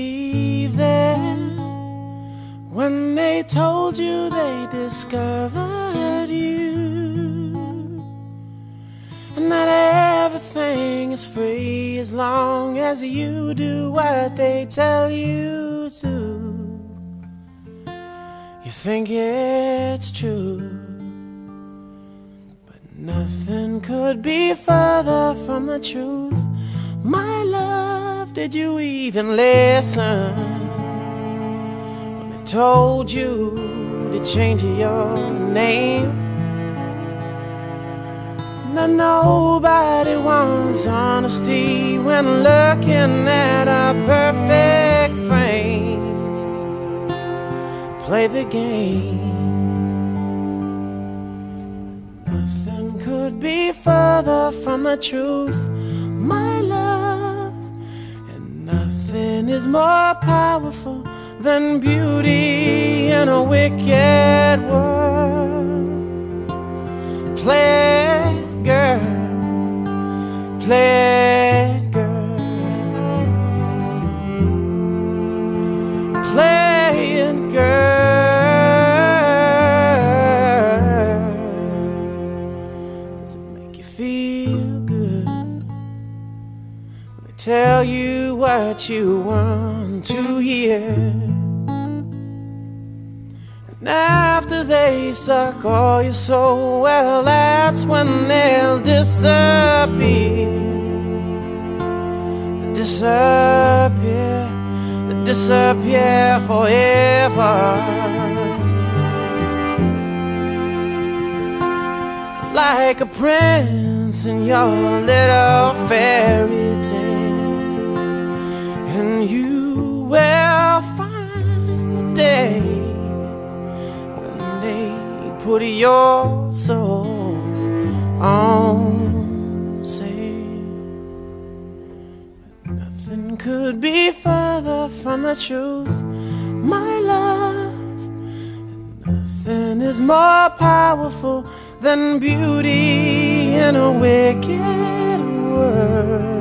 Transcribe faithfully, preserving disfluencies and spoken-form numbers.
believe them when they told you they discovered you, and that everything is free as long as you do what they tell you to. You think it's true, but nothing could be further from the truth. My love, did you even listen when they told you to change your name? Now nobody wants honesty when looking at a perfect frame. Play the game. Nothing could be further from the truth, my love, and nothing is more powerful than beauty in a wicked world. Play it, girl, play it, girl, play it, girl. Does it make you feel good when they tell you what you want to hear? And after they suck all your soul, well, that's when they'll disappear. They disappear, they disappear forever. Like a prince in your little fairy tale, and you will find the day put your soul on sale. Nothing could be further from the truth, my love, and nothing is more powerful than beauty in a wicked world.